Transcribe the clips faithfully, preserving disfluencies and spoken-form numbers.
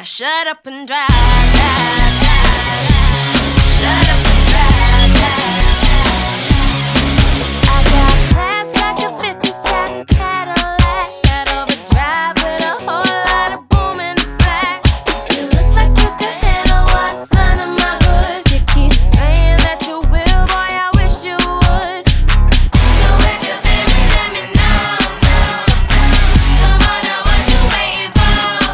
shut up and drive, drive, drive, drive. Shut up and drive, drive, drive. I got class like a fifty-seven Cadillac, that overdrive with a whole lot of boom in the back. You look like you could handle what's under my hood. You keep saying that you will, boy, I wish you would. So if you feel me, let me know, know, know. Come on, now what you waiting for?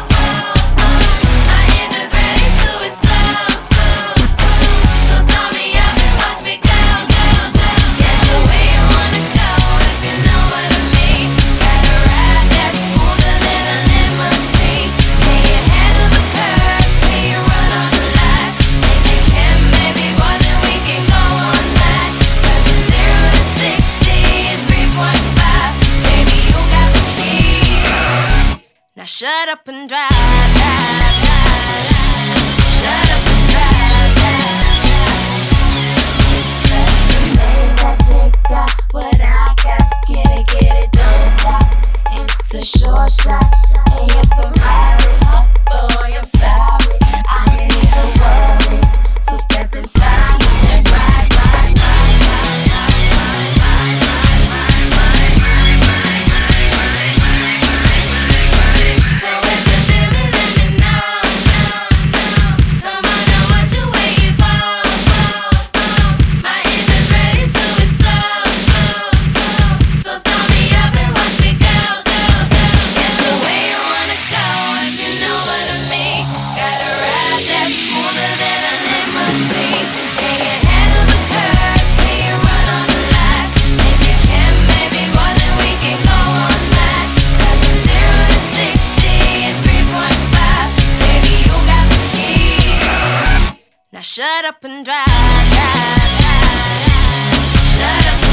My engine's ready to explode, explode, explode. So start me up and watch me go, go, go. Get you where you wanna go if you know what I mean. Got a ride that's smoother than a limousine. Can you handle the curves? Can you run all the lights? If you can, baby boy, then we can go all night. Cause it's zero to sixty in three point five. Baby, you got the key. Now shut up and drive, drive, drive, drive. Shut up and drive, drive, drive, drive. That dick got what I got. Get it, get it, don't stop. It's a short shot, and you're Ferrari. Oh boy, I'm sorry, I ain't even worried. So step inside and ride, ride, ride, ride, ride, ride, ride, ride, ride, ride, ride, ride, ride, ride. So if you feel me, let me know, know, know. Come on, now what you waiting for? My engine's ready to explode, explode, explode. So start me up and watch me go, go, go. Get you where you wanna go if you know what I mean. Got a ride that's smoother than a limousine. Can you handle the curves? Can you run all the lights? If you can, baby boy, then we can go all night. Cause it's zero to sixty in three point five. Baby, you got the key. Now shut up and drive, drive, drive, drive. Shut up.